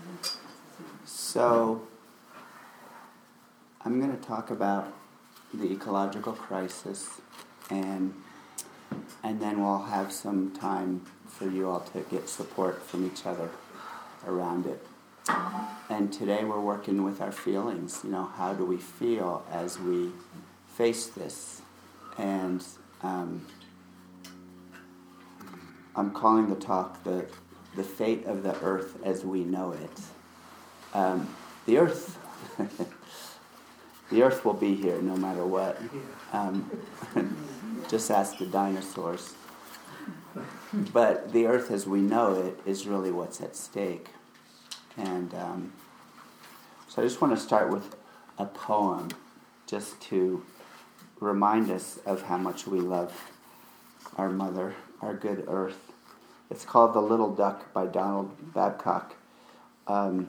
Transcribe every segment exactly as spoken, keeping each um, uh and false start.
So, I'm going to talk about the ecological crisis, and and then we'll have some time for you all to get support from each other around it. And today we're working with our feelings. You know, how do we feel as we face this? And um, I'm calling the talk the the fate of the earth as we know it. Um, the earth, the earth will be here no matter what. Um, just ask the dinosaurs. But the earth as we know it is really what's at stake. And um, so I just want to start with a poem just to remind us of how much we love our mother, our good earth. It's called The Little Duck by Donald Babcock. Um,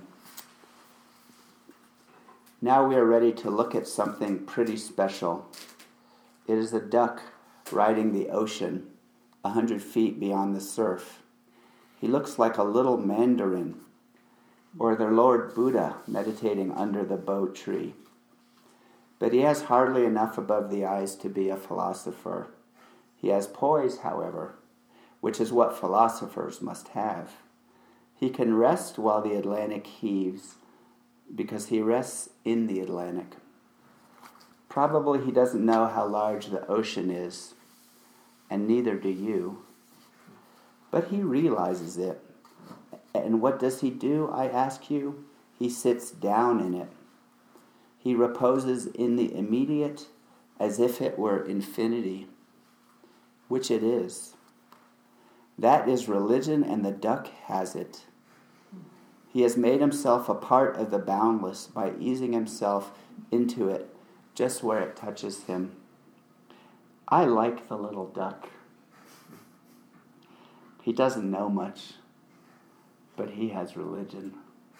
now we are ready to look at something pretty special. It is a duck riding the ocean a hundred feet beyond the surf. He looks like a little mandarin, or their Lord Buddha meditating under the bo tree. But he has hardly enough above the eyes to be a philosopher. He has poise, however, which is what philosophers must have. He can rest while the Atlantic heaves, because he rests in the Atlantic. Probably he doesn't know how large the ocean is, and neither do you. But he realizes it. And what does he do, I ask you? He sits down in it. He reposes in the immediate as if it were infinity, which it is. That is religion, and the duck has it. He has made himself a part of the boundless by easing himself into it just where it touches him. I like the little duck. He doesn't know much, but he has religion.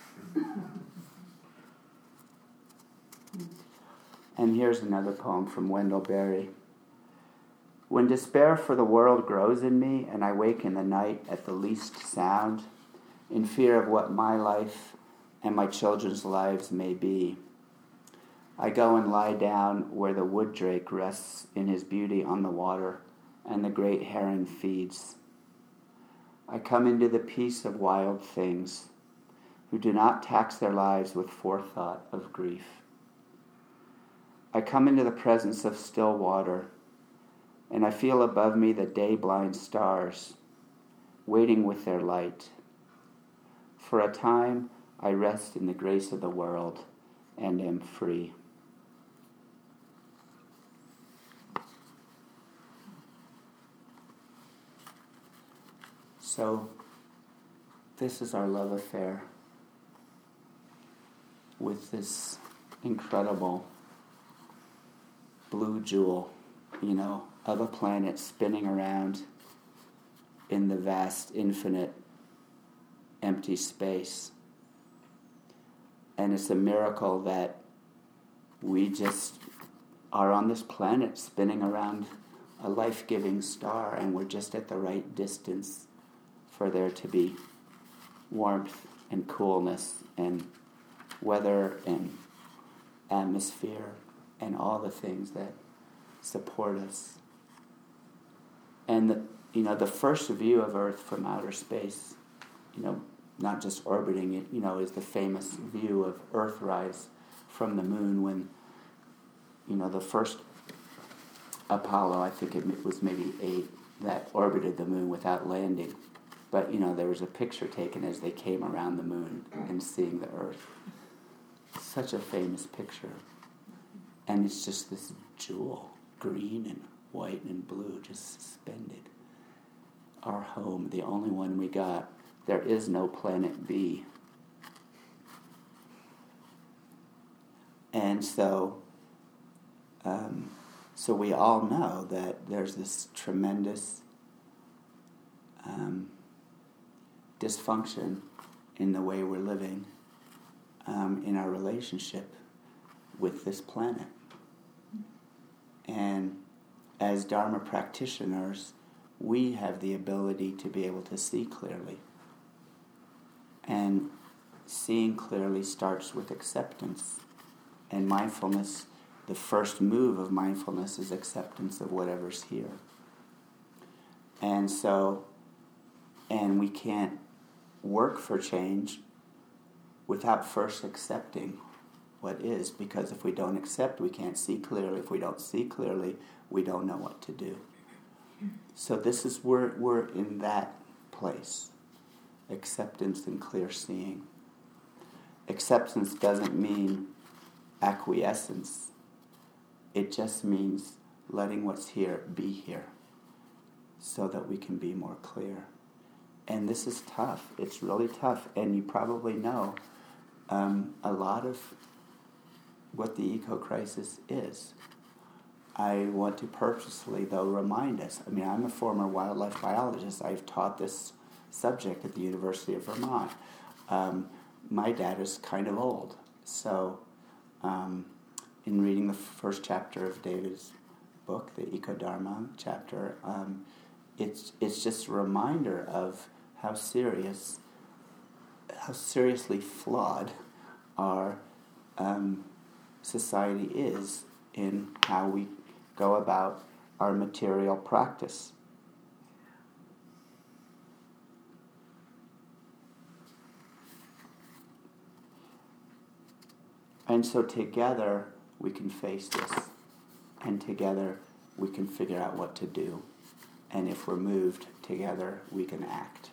And here's another poem from Wendell Berry. When despair for the world grows in me, and I wake in the night at the least sound, in fear of what my life and my children's lives may be, I go and lie down where the wood drake rests in his beauty on the water, and the great heron feeds. I come into the peace of wild things, who do not tax their lives with forethought of grief. I come into the presence of still water, and I feel above me the day-blind stars, waiting with their light. For a time, I rest in the grace of the world and am free. So, this is our love affair with this incredible blue jewel, you know, of a planet spinning around in the vast, infinite, empty space. And it's a miracle that we just are on this planet spinning around a life-giving star, and we're just at the right distance for there to be warmth and coolness and weather and atmosphere and all the things that support us. And the, you know, the first view of Earth from outer space, you know, not just orbiting it, you know, is the famous view of Earthrise from the moon when, you know, the first Apollo, I think it was maybe eight, that orbited the moon without landing. But, you know, there was a picture taken as they came around the moon and seeing the Earth. Such a famous picture. And it's just this jewel, green and white and blue, just suspended. Our home, the only one we got. There is no planet B. And so, um, so we all know that there's this tremendous um, dysfunction in the way we're living um, in our relationship with this planet. And as Dharma practitioners, we have the ability to be able to see clearly. And seeing clearly starts with acceptance. And mindfulness, the first move of mindfulness is acceptance of whatever's here. And so, and we can't work for change without first accepting what is, because if we don't accept, we can't see clearly. If we don't see clearly, we don't know what to do. So this is, we're, we're in that place, acceptance and clear seeing. Acceptance doesn't mean acquiescence. It just means letting what's here be here so that we can be more clear. And this is tough. It's really tough. And you probably know um, a lot of what the eco-crisis is. I want to purposely, though, remind us. I mean, I'm a former wildlife biologist. I've taught this subject at the University of Vermont. Um, my dad is kind of old. So um, in reading the first chapter of David's book, the Eco-Dharma chapter, um, it's it's just a reminder of how serious, how seriously flawed our um, society is in how we go about our material practice. And so together we can face this, and together we can figure out what to do. And if we're moved, together we can act.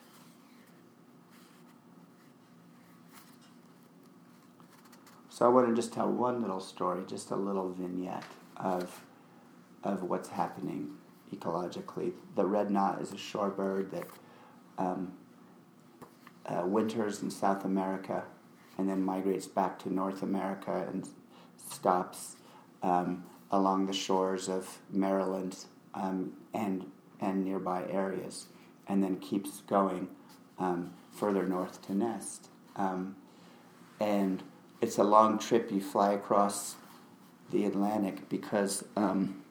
So I want to just tell one little story, just a little vignette of of what's happening ecologically. The red knot is a shorebird that um, uh, winters in South America and then migrates back to North America and stops um, along the shores of Maryland um, and and nearby areas, and then keeps going um, further north to nest. Um, and it's a long trip. You fly across the Atlantic because um,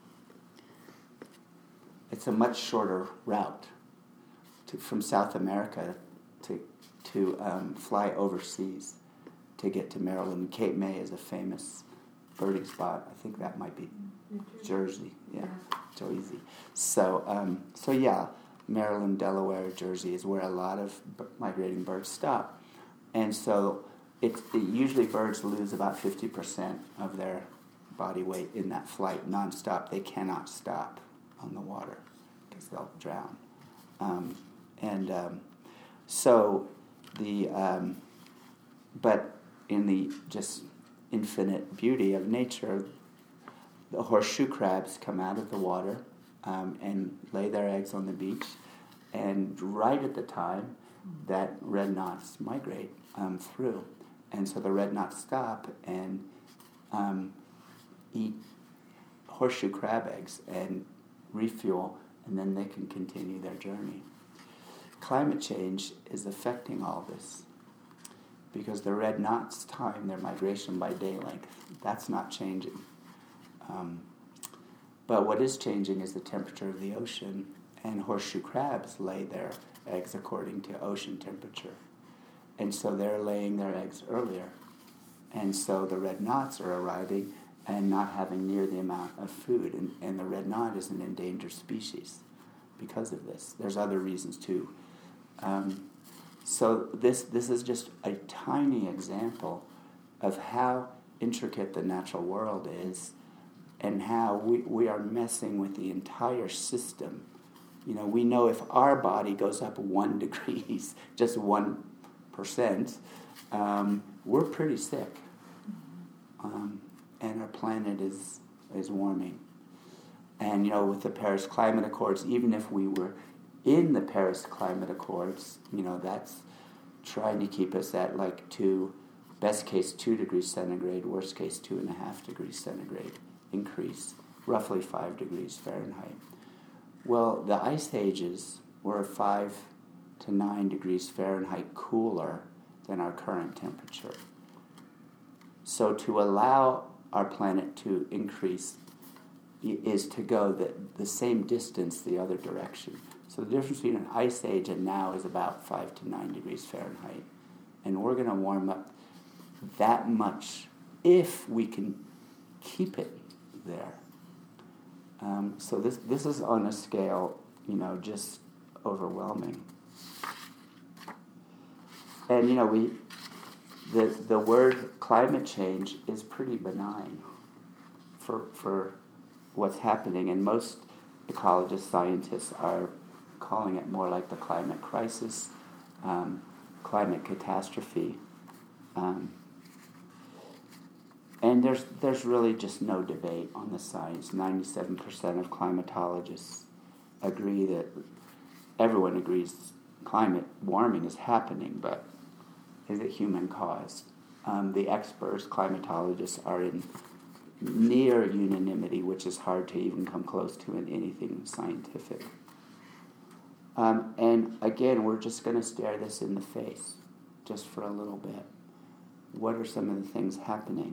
it's a much shorter route to, from South America to to um, fly overseas to get to Maryland. Cape May is a famous birding spot. I think that might be Jersey. Yeah, so easy. So um, so yeah, Maryland, Delaware, Jersey is where a lot of b- migrating birds stop, and so it's it, usually birds lose about fifty percent of their body weight in that flight nonstop. They cannot stop on the water because they'll drown. Um, and um, so the um, but in the just infinite beauty of nature, the horseshoe crabs come out of the water um, and lay their eggs on the beach, and right at the time that red knots migrate um, through, and so the red knots stop and um, eat horseshoe crab eggs and refuel, and then they can continue their journey. Climate change is affecting all this because the red knots time their migration by day length. That's not changing. Um, but what is changing is the temperature of the ocean, and horseshoe crabs lay their eggs according to ocean temperature. And so they're laying their eggs earlier. And so the red knots are arriving and not having near the amount of food. And, and the red knot is an endangered species because of this. There's other reasons too. Um, so this this is just a tiny example of how intricate the natural world is and how we, we are messing with the entire system. You know, we know if our body goes up one degree, just one percent, um, we're pretty sick. Um, and our planet is is warming. And, you know, with the Paris Climate Accords, even if we were in the Paris Climate Accords, you know, that's trying to keep us at like two, best case two degrees centigrade, worst case two and a half degrees centigrade increase, roughly five degrees Fahrenheit. Well, the ice ages were five to nine degrees Fahrenheit cooler than our current temperature. So to allow our planet to increase is to go the, the same distance the other direction. So the difference between an ice age and now is about five to nine degrees Fahrenheit. And we're going to warm up that much if we can keep it there. Um, so this this is on a scale, you know, just overwhelming. And, you know, we the the word climate change is pretty benign for for what's happening, and most ecologists, scientists are calling it more like the climate crisis, um, climate catastrophe. Um, and there's there's really just no debate on the science. ninety-seven percent of climatologists agree that everyone agrees climate warming is happening, but is it human caused? Um, the experts, climatologists, are in near unanimity, which is hard to even come close to in anything scientific. Um, and again, we're just going to stare this in the face just for a little bit. What are some of the things happening?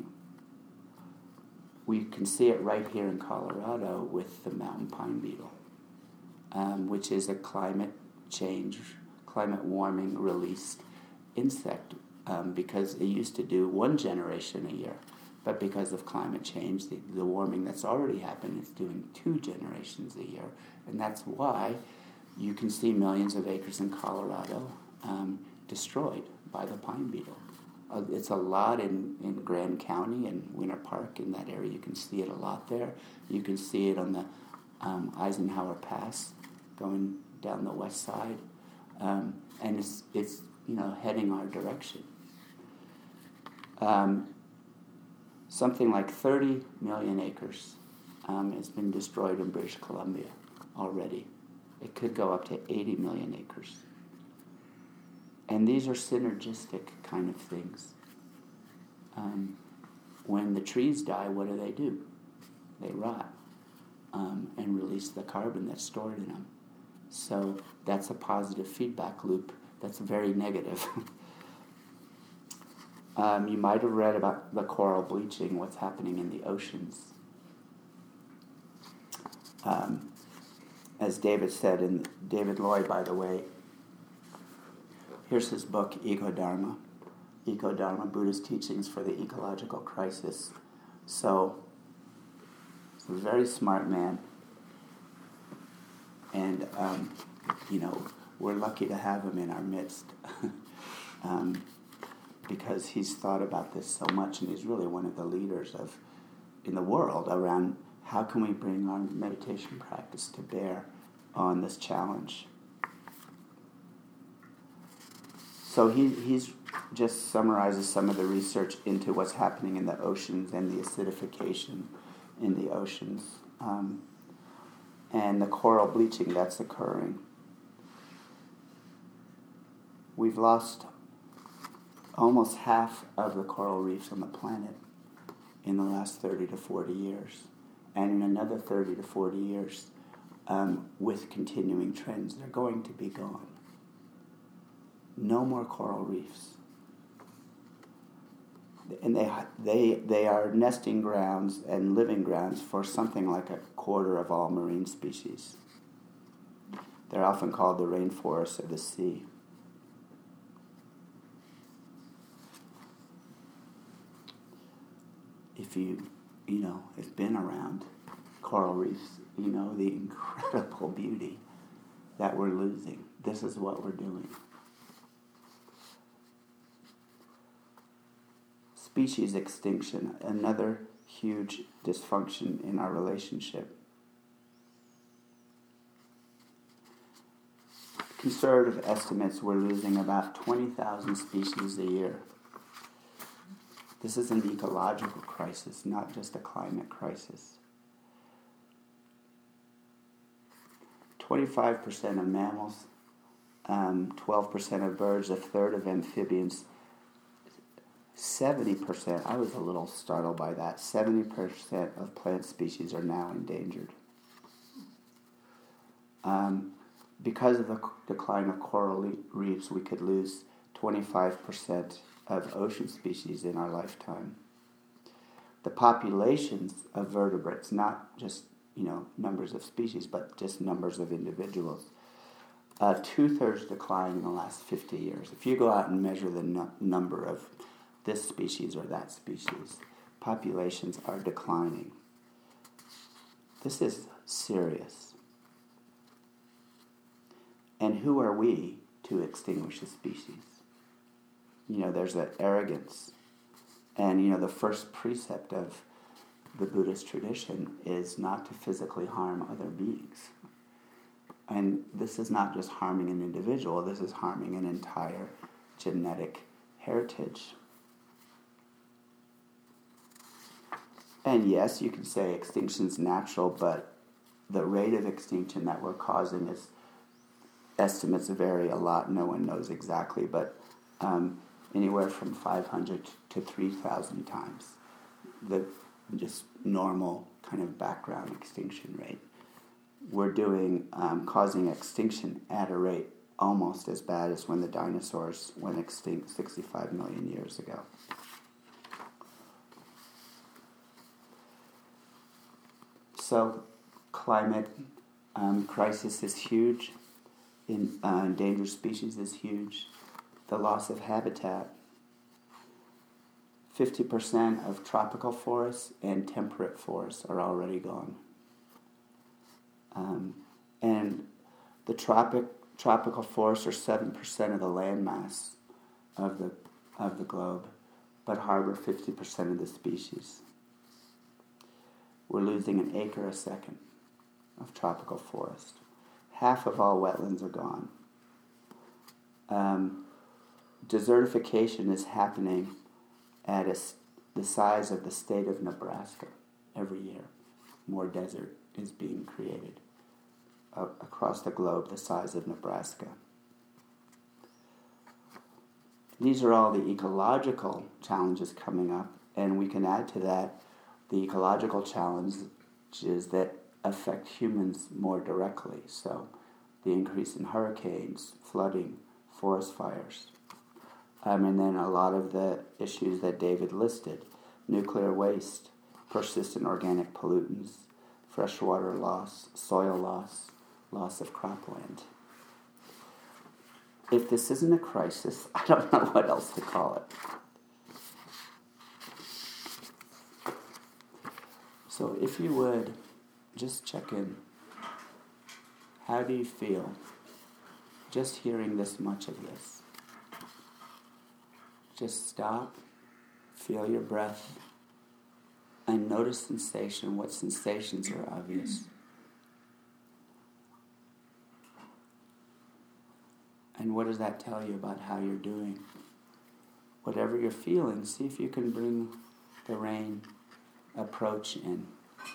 We can see it right here in Colorado with the mountain pine beetle, um, which is a climate change, climate warming released insect, um, because it used to do one generation a year. But because of climate change, the, the warming that's already happened is doing two generations a year. And that's why you can see millions of acres in Colorado um, destroyed by the pine beetle. Uh, it's a lot in, in Grand County and Winter Park, in that area. You can see it a lot there. You can see it on the um, Eisenhower Pass going down the west side. Um, and it's, it's, you know, heading our direction. Um, something like thirty million acres um, has been destroyed in British Columbia already. It could go up to eighty million acres. And these are synergistic kind of things. Um, when the trees die, what do they do? They rot um, and release the carbon that's stored in them. So that's a positive feedback loop that's very negative. um, you might have read about the coral bleaching, what's happening in the oceans. Um, as David said, and David Lloyd, by the way, here's his book, Ecodharma. Ecodharma, Buddhist Teachings for the Ecological Crisis. So, he's a very smart man. And, um, you know, we're lucky to have him in our midst um, because he's thought about this so much, and he's really one of the leaders of in the world around how can we bring our meditation practice to bear on this challenge. So he he's just summarizes some of the research into what's happening in the oceans and the acidification in the oceans. Um, and the coral bleaching that's occurring. We've lost almost half of the coral reefs on the planet in the last thirty to forty years. And in another thirty to forty years, um, with continuing trends, they're going to be gone. No more coral reefs. And they they they are nesting grounds and living grounds for something like a quarter of all marine species. They're often called the rainforests of the sea. If you, you know, have been around coral reefs, you know the incredible beauty that we're losing. This is what we're doing. Species extinction, another huge dysfunction in our relationship. Conservative estimates, we're losing about twenty thousand species a year. This is an ecological crisis, not just a climate crisis. twenty-five percent of mammals, um, twelve percent of birds, a third of amphibians, seventy percent, I was a little startled by that, seventy percent of plant species are now endangered. Um, because of the decline of coral reefs, we could lose twenty-five percent of ocean species in our lifetime. The populations of vertebrates, not just, you know, numbers of species, but just numbers of individuals, uh, two-thirds decline in the last fifty years. If you go out and measure the nu- number of this species or that species, populations are declining. This is serious. And who are we to extinguish a species? You know, there's that arrogance. And, you know, the first precept of the Buddhist tradition is not to physically harm other beings. And this is not just harming an individual, this is harming an entire genetic heritage. And yes, you can say extinction's natural, but the rate of extinction that we're causing is, estimates vary a lot, no one knows exactly, but um, anywhere from five hundred to three thousand times the just normal kind of background extinction rate. We're doing, um, causing extinction at a rate almost as bad as when the dinosaurs went extinct sixty-five million years ago. So, climate um, crisis is huge. In, uh, endangered species is huge. The loss of habitat. fifty percent of tropical forests and temperate forests are already gone. Um, and the tropic tropical forests are seven percent of the landmass of the of the globe, but harbor fifty percent of the species. We're losing an acre a second of tropical forest. Half of all wetlands are gone. Um, desertification is happening at a, the size of the state of Nebraska every year. More desert is being created uh, across the globe the size of Nebraska. These are all the ecological challenges coming up, and we can add to that the ecological challenges that affect humans more directly. So the increase in hurricanes, flooding, forest fires. Um, and then a lot of the issues that David listed: nuclear waste, persistent organic pollutants, freshwater loss, soil loss, loss of cropland. If this isn't a crisis, I don't know what else to call it. So if you would, just check in. How do you feel just hearing this much of this? Just stop, feel your breath, and notice sensation. What sensations are obvious? And what does that tell you about how you're doing? Whatever you're feeling, see if you can bring the rain approach in.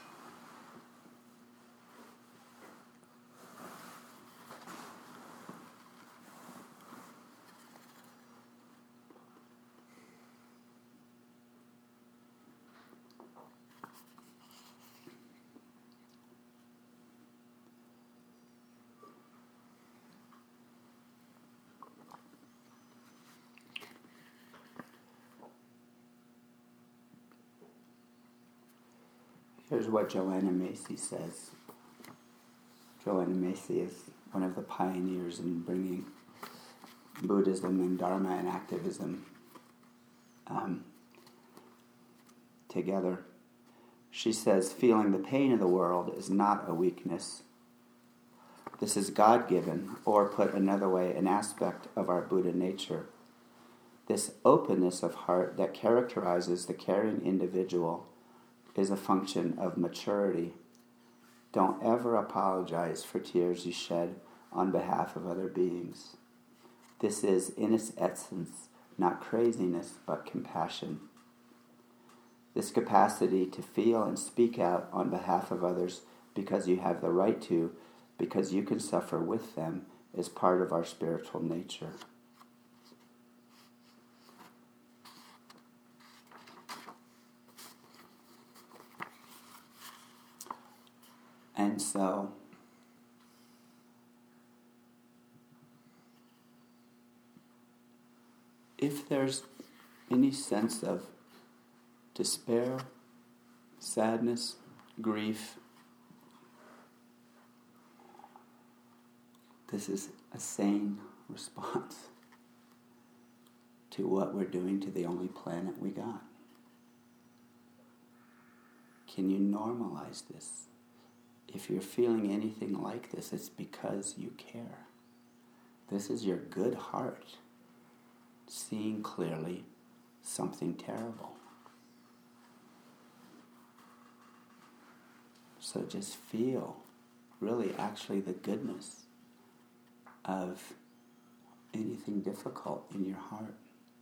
Here's what Joanna Macy says. Joanna Macy is one of the pioneers in bringing Buddhism and Dharma and activism um, together. She says, feeling the pain of the world is not a weakness. This is God-given, or put another way, an aspect of our Buddha nature. This openness of heart that characterizes the caring individual is a function of maturity. Don't ever apologize for tears you shed on behalf of other beings. This is, in its essence, not craziness, but compassion. This capacity to feel and speak out on behalf of others because you have the right to, because you can suffer with them, is part of our spiritual nature. And so, if there's any sense of despair, sadness, grief, this is a sane response to what we're doing to the only planet we got? Can you normalize this? If you're feeling anything like this, it's because you care. This is your good heart seeing clearly something terrible. So just feel really actually the goodness of anything difficult in your heart.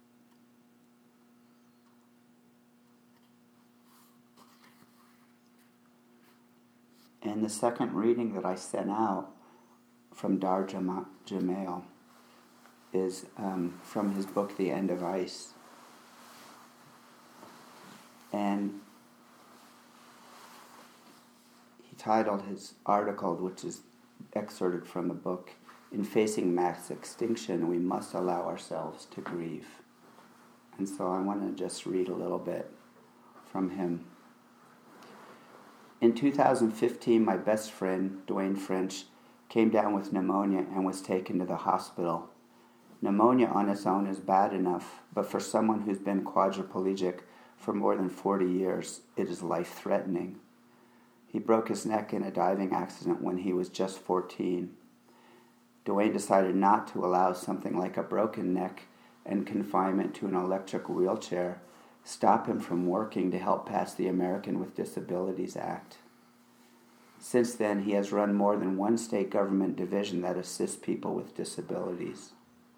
And the second reading that I sent out from Dar Jama- Jamail is um, from his book, The End of Ice. And he titled his article, which is excerpted from the book, "In Facing Mass Extinction, We Must Allow Ourselves to Grieve." And so I want to just read a little bit from him. In two thousand fifteen, my best friend, Dwayne French, came down with pneumonia and was taken to the hospital. Pneumonia on its own is bad enough, but for someone who's been quadriplegic for more than forty years, it is life-threatening. He broke his neck in a diving accident when he was just fourteen. Dwayne decided not to allow something like a broken neck and confinement to an electric wheelchair stop him from working to help pass the American with Disabilities Act. Since then, he has run more than one state government division that assists people with disabilities.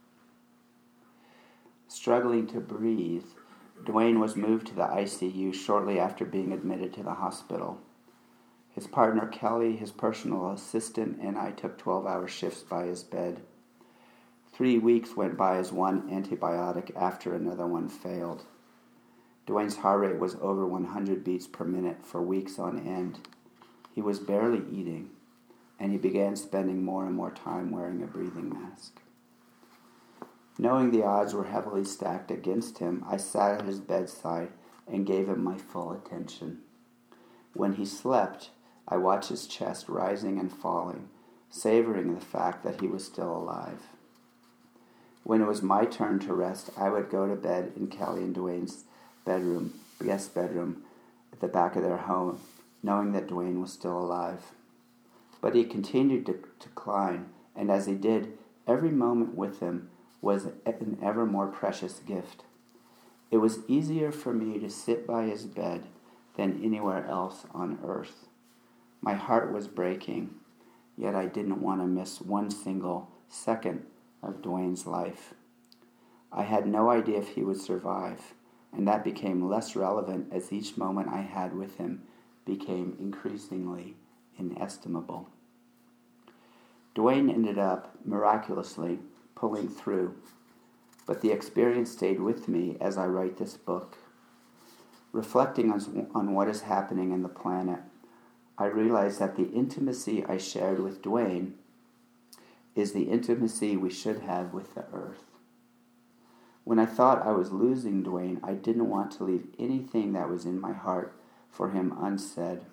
Struggling to breathe, Dwayne was moved to the I C U shortly after being admitted to the hospital. His partner Kelly, his personal assistant, and I took twelve-hour shifts by his bed. Three weeks went by as one antibiotic after another one failed. Dwayne's heart rate was over one hundred beats per minute for weeks on end. He was barely eating, and he began spending more and more time wearing a breathing mask. Knowing the odds were heavily stacked against him, I sat at his bedside and gave him my full attention. When he slept, I watched his chest rising and falling, savoring the fact that he was still alive. When it was my turn to rest, I would go to bed in Kelly and Dwayne's bedroom, guest bedroom, at the back of their home, knowing that Dwayne was still alive. But he continued to decline, and as he did, every moment with him was an ever more precious gift. It was easier for me to sit by his bed than anywhere else on earth. My heart was breaking, yet I didn't want to miss one single second of Dwayne's life. I had no idea if he would survive, and that became less relevant as each moment I had with him became increasingly inestimable. Dwayne ended up, miraculously, pulling through, but the experience stayed with me as I write this book. Reflecting on, on what is happening in the planet, I realized that the intimacy I shared with Dwayne is the intimacy we should have with the earth. When I thought I was losing Dwayne, I didn't want to leave anything that was in my heart for him unsaid.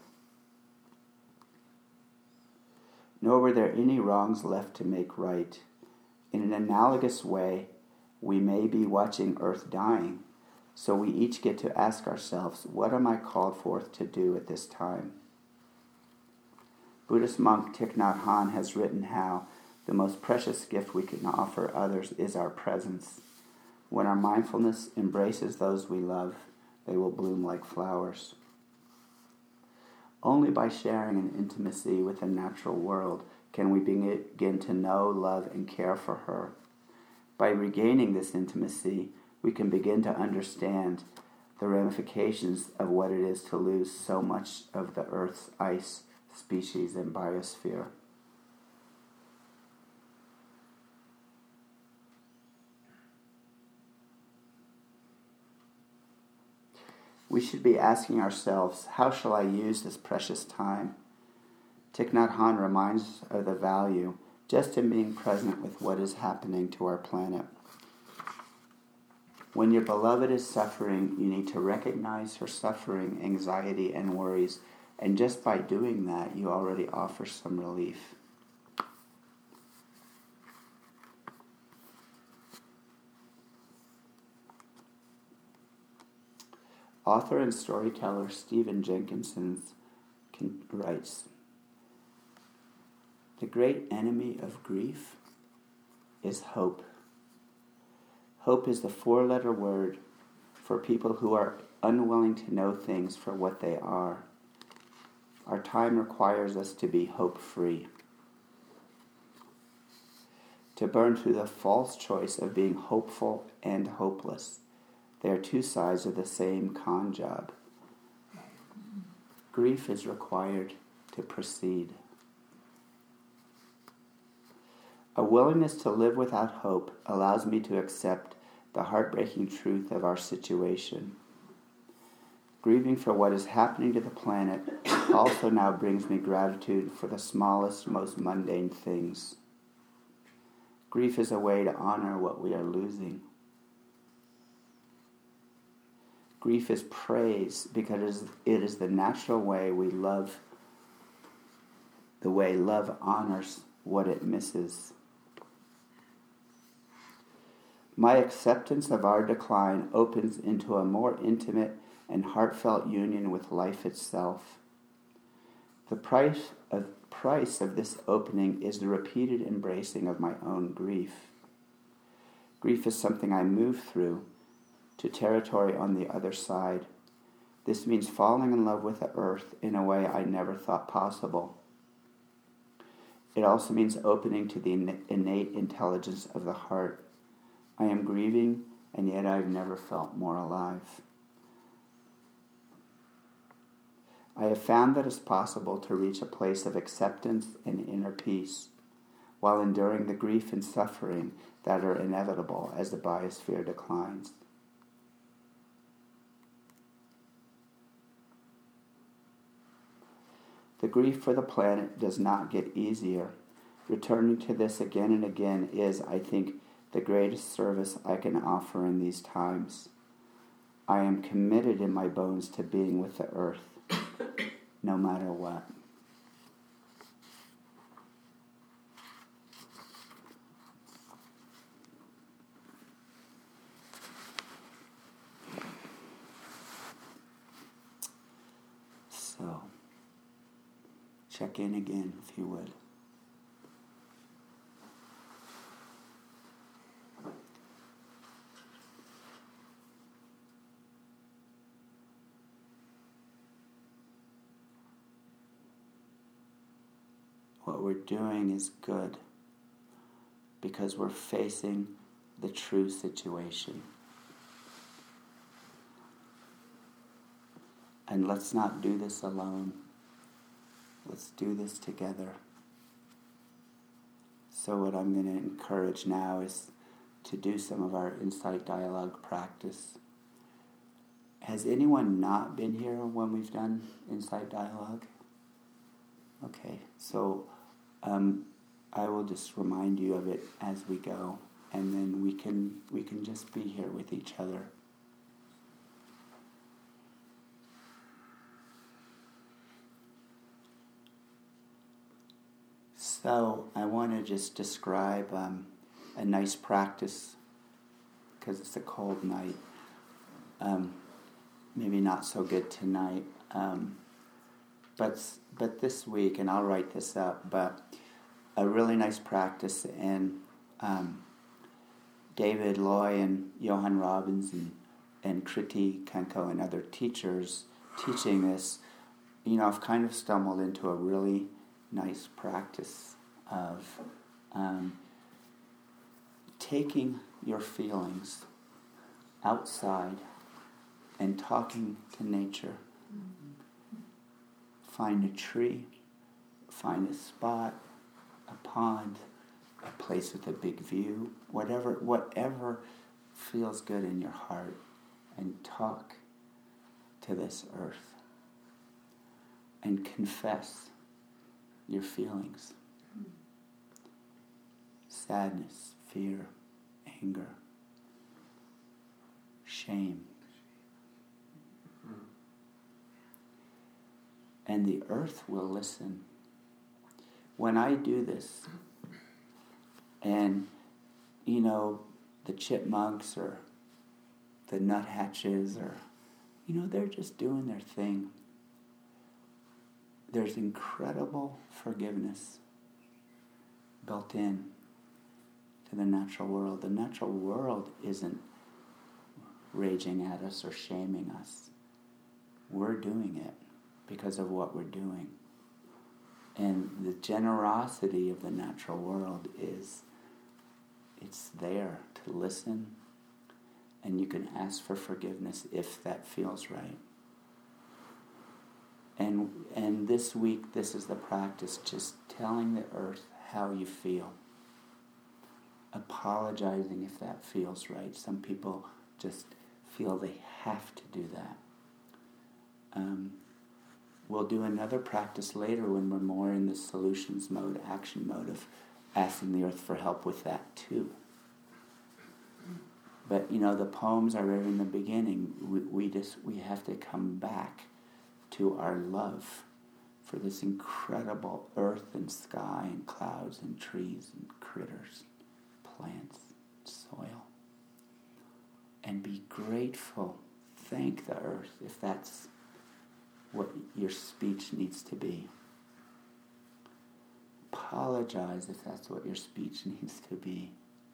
Nor were there any wrongs left to make right. In an analogous way, we may be watching Earth dying, so we each get to ask ourselves, what am I called forth to do at this time? Buddhist monk Thich Nhat Hanh has written how the most precious gift we can offer others is our presence. When our mindfulness embraces those we love, they will bloom like flowers. Only by sharing an intimacy with the natural world can we begin to know, love, and care for her. By regaining this intimacy, we can begin to understand the ramifications of what it is to lose so much of the Earth's ice, species, and biosphere. We should be asking ourselves, how shall I use this precious time? Thich Nhat Hanh reminds us of the value just in being present with what is happening to our planet. When your beloved is suffering, you need to recognize her suffering, anxiety, and worries, and just by doing that, you already offer some relief. Author and storyteller Stephen Jenkinson writes, "The great enemy of grief is hope. Hope is the four-letter word for people who are unwilling to know things for what they are. Our time requires us to be hope-free, to burn through the false choice of being hopeful and hopeless. They are two sides of the same con job. Grief is required to proceed. A willingness to live without hope allows me to accept the heartbreaking truth of our situation. Grieving for what is happening to the planet also now brings me gratitude for the smallest, most mundane things. Grief is a way to honor what we are losing. Grief is praise because it is the natural way we love, the way love honors what it misses. My acceptance of our decline opens into a more intimate and heartfelt union with life itself. The price of, price of this opening is the repeated embracing of my own grief. Grief is something I move through to territory on the other side. This means falling in love with the earth in a way I never thought possible. It also means opening to the innate intelligence of the heart. I am grieving, and yet I've never felt more alive. I have found that it's possible to reach a place of acceptance and inner peace while enduring the grief and suffering that are inevitable as the biosphere declines. The grief for the planet does not get easier. Returning to this again and again is, I think, the greatest service I can offer in these times. I am committed in my bones to being with the earth, no matter what. So, check in again if you would. What we're doing is good because we're facing the true situation. And let's not do this alone. Let's do this together. So what I'm going to encourage now is to do some of our insight dialogue practice. Has anyone not been here when we've done insight dialogue? Okay, so um, I will just remind you of it as we go, and then we can we can just be here with each other. So I want to just describe um, a nice practice, because it's a cold night. Um, maybe not so good tonight. Um, But but this week, and I'll write this up, but a really nice practice, and um, David Loy and Johan Robbins and, and Kriti Kanko and other teachers teaching this, you know, I've kind of stumbled into a really nice practice of um, taking your feelings outside and talking to nature. Find a tree, find a spot, a pond, a place with a big view, whatever whatever feels good in your heart, and talk to this earth and confess your feelings. Sadness, fear, anger, shame. And the earth will listen. When I do this, and, you know, the chipmunks or the nuthatches or, you know, they're just doing their thing. There's incredible forgiveness built in to the natural world. The natural world isn't raging at us or shaming us. We're doing it because of what we're doing. And the generosity of the natural world is, it's there to listen, and you can ask for forgiveness if that feels right. And and this week, this is the practice, just telling the earth how you feel. Apologizing if that feels right. Some people just feel they have to do that. Um, we'll do another practice later when we're more in the solutions mode, action mode of asking the earth for help with that too. But, you know, the poems are right in the beginning. We, we just, we have to come back to our love for this incredible earth and sky and clouds and trees and critters, plants, soil. And be grateful. Thank the earth if that's what your speech needs to be. Apologize if that's what your speech needs to be.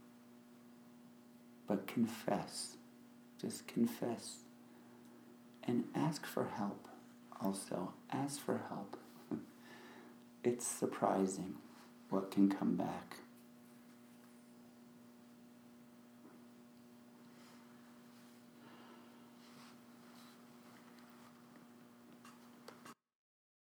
But confess. Just confess. And ask for help also. Ask for help. It's surprising what can come back.